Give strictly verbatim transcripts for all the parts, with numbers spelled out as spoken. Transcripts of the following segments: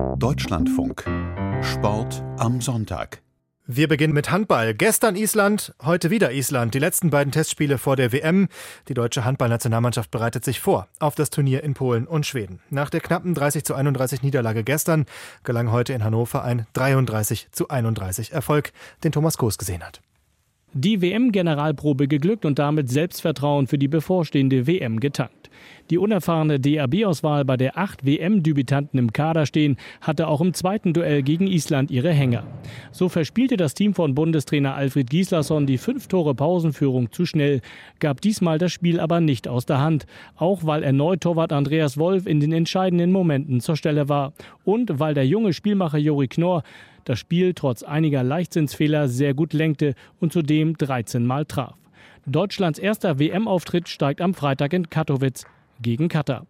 Deutschlandfunk. Sport am Sonntag. Wir beginnen mit Handball. Gestern Island, heute wieder Island. Die letzten beiden Testspiele vor der W M. Die deutsche Handballnationalmannschaft bereitet sich vor auf das Turnier in Polen und Schweden. Nach der knappen dreißig zu einunddreißig Niederlage gestern gelang heute in Hannover ein dreiunddreißig zu einunddreißig Erfolg, den Thomas Koos gesehen hat. Die W M-Generalprobe geglückt und damit Selbstvertrauen für die bevorstehende W M getankt. Die unerfahrene D A B-Auswahl, bei der acht W M-Debütanten im Kader stehen, hatte auch im zweiten Duell gegen Island ihre Hänger. So verspielte das Team von Bundestrainer Alfred Gislason die fünf Tore Pausenführung zu schnell, gab diesmal das Spiel aber nicht aus der Hand. Auch weil erneut Torwart Andreas Wolf in den entscheidenden Momenten zur Stelle war. Und weil der junge Spielmacher Jori Knorr das Spiel trotz einiger Leichtsinnsfehler sehr gut lenkte und zudem dreizehn Mal traf. Deutschlands erster W M-Auftritt steigt am Freitag in Katowice gegen Katar.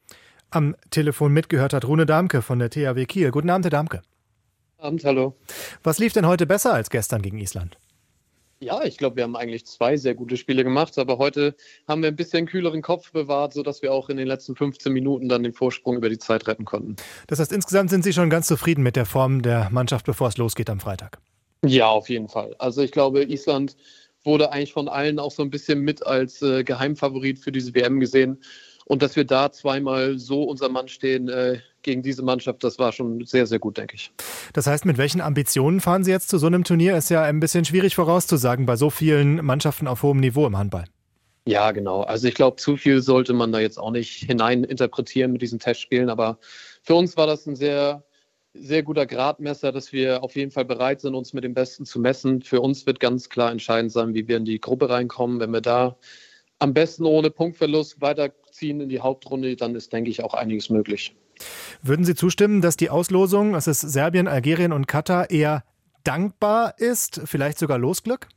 Am Telefon mitgehört hat Rune Damke von der T H W Kiel. Guten Abend, Herr Damke. Guten Abend, hallo. Was lief denn heute besser als gestern gegen Island? Ja, ich glaube, wir haben eigentlich zwei sehr gute Spiele gemacht, aber heute haben wir ein bisschen kühleren Kopf bewahrt, sodass wir auch in den letzten fünfzehn Minuten dann den Vorsprung über die Zeit retten konnten. Das heißt, insgesamt sind Sie schon ganz zufrieden mit der Form der Mannschaft, bevor es losgeht am Freitag? Ja, auf jeden Fall. Also ich glaube, Island wurde eigentlich von allen auch so ein bisschen mit als äh, Geheimfavorit für diese W M gesehen. Und dass wir da zweimal so unser Mann stehen äh, gegen diese Mannschaft, das war schon sehr, sehr gut, denke ich. Das heißt, mit welchen Ambitionen fahren Sie jetzt zu so einem Turnier? Ist ja ein bisschen schwierig vorauszusagen bei so vielen Mannschaften auf hohem Niveau im Handball. Ja, genau. Also ich glaube, zu viel sollte man da jetzt auch nicht hineininterpretieren mit diesen Testspielen. Aber für uns war das ein sehr, sehr guter Gradmesser, dass wir auf jeden Fall bereit sind, uns mit dem Besten zu messen. Für uns wird ganz klar entscheidend sein, wie wir in die Gruppe reinkommen. Wenn wir da am besten ohne Punktverlust weiterziehen in die Hauptrunde, dann ist, denke ich, auch einiges möglich. Würden Sie zustimmen, dass die Auslosung, es ist Serbien, Algerien und Katar, eher dankbar ist, vielleicht sogar Losglück?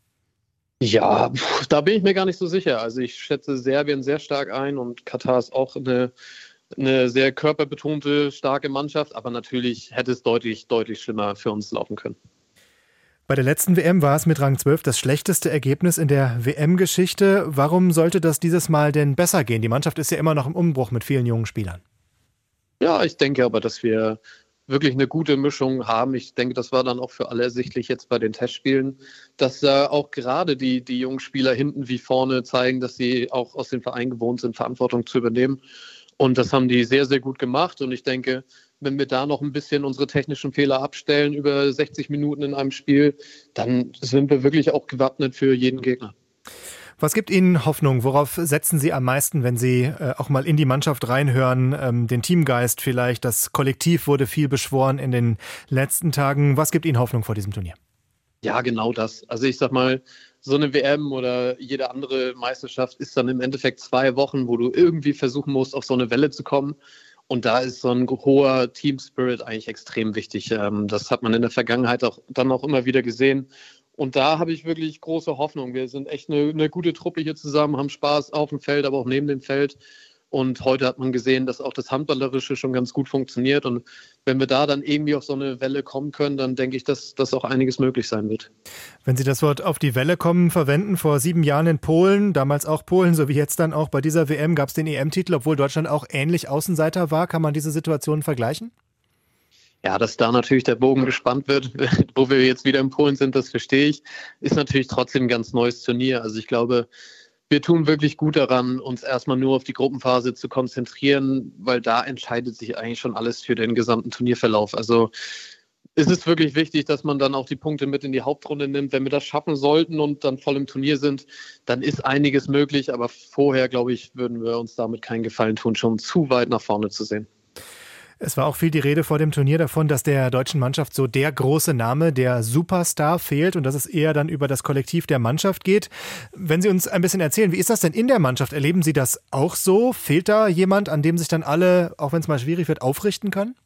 Ja, da bin ich mir gar nicht so sicher. Also ich schätze Serbien sehr stark ein und Katar ist auch eine, eine sehr körperbetonte, starke Mannschaft. Aber natürlich hätte es deutlich, deutlich schlimmer für uns laufen können. Bei der letzten W M war es mit Rang zwölf das schlechteste Ergebnis in der W M-Geschichte. Warum sollte das dieses Mal denn besser gehen? Die Mannschaft ist ja immer noch im Umbruch mit vielen jungen Spielern. Ja, ich denke aber, dass wir wirklich eine gute Mischung haben. Ich denke, das war dann auch für alle ersichtlich jetzt bei den Testspielen, dass äh, auch gerade die, die jungen Spieler hinten wie vorne zeigen, dass sie auch aus dem Verein gewohnt sind, Verantwortung zu übernehmen. Und das haben die sehr, sehr gut gemacht. Und ich denke, wenn wir da noch ein bisschen unsere technischen Fehler abstellen über sechzig Minuten in einem Spiel, dann sind wir wirklich auch gewappnet für jeden Gegner. Was gibt Ihnen Hoffnung? Worauf setzen Sie am meisten, wenn Sie äh, auch mal in die Mannschaft reinhören? Ähm, den Teamgeist vielleicht, das Kollektiv wurde viel beschworen in den letzten Tagen. Was gibt Ihnen Hoffnung vor diesem Turnier? Ja, genau das. Also ich sag mal, so eine W M oder jede andere Meisterschaft ist dann im Endeffekt zwei Wochen, wo du irgendwie versuchen musst, auf so eine Welle zu kommen. Und da ist so ein hoher Team-Spirit eigentlich extrem wichtig. Das hat man in der Vergangenheit auch dann auch immer wieder gesehen. Und da habe ich wirklich große Hoffnung. Wir sind echt eine, eine gute Truppe hier zusammen, haben Spaß auf dem Feld, aber auch neben dem Feld. Und heute hat man gesehen, dass auch das Handballerische schon ganz gut funktioniert. Und wenn wir da dann irgendwie auf so eine Welle kommen können, dann denke ich, dass, dass auch einiges möglich sein wird. Wenn Sie das Wort auf die Welle kommen verwenden, vor sieben Jahren in Polen, damals auch Polen, so wie jetzt dann auch bei dieser W M, gab es den E M-Titel, obwohl Deutschland auch ähnlich Außenseiter war. Kann man diese Situation vergleichen? Ja, dass da natürlich der Bogen gespannt wird, wo wir jetzt wieder in Polen sind, das verstehe ich. Ist natürlich trotzdem ein ganz neues Turnier. Also ich glaube, wir tun wirklich gut daran, uns erstmal nur auf die Gruppenphase zu konzentrieren, weil da entscheidet sich eigentlich schon alles für den gesamten Turnierverlauf. Also es ist wirklich wichtig, dass man dann auch die Punkte mit in die Hauptrunde nimmt. Wenn wir das schaffen sollten und dann voll im Turnier sind, dann ist einiges möglich. Aber vorher, glaube ich, würden wir uns damit keinen Gefallen tun, schon zu weit nach vorne zu sehen. Es war auch viel die Rede vor dem Turnier davon, dass der deutschen Mannschaft so der große Name, der Superstar fehlt und dass es eher dann über das Kollektiv der Mannschaft geht. Wenn Sie uns ein bisschen erzählen, wie ist das denn in der Mannschaft? Erleben Sie das auch so? Fehlt da jemand, an dem sich dann alle, auch wenn es mal schwierig wird, aufrichten können?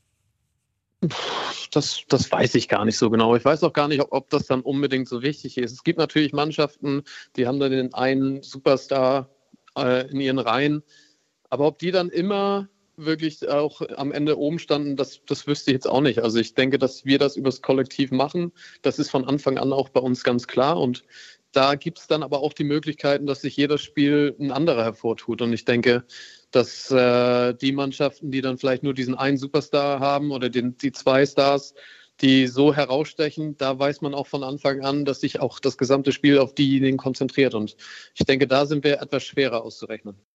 Das, das weiß ich gar nicht so genau. Ich weiß auch gar nicht, ob, ob das dann unbedingt so wichtig ist. Es gibt natürlich Mannschaften, die haben dann den einen Superstar äh, in ihren Reihen. Aber ob die dann immer wirklich auch am Ende oben standen, das, das wüsste ich jetzt auch nicht. Also ich denke, dass wir das übers Kollektiv machen. Das ist von Anfang an auch bei uns ganz klar. Und da gibt es dann aber auch die Möglichkeiten, dass sich jedes Spiel ein anderer hervortut. Und ich denke, dass äh, die Mannschaften, die dann vielleicht nur diesen einen Superstar haben oder den, die zwei Stars, die so herausstechen, da weiß man auch von Anfang an, dass sich auch das gesamte Spiel auf diejenigen konzentriert. Und ich denke, da sind wir etwas schwerer auszurechnen.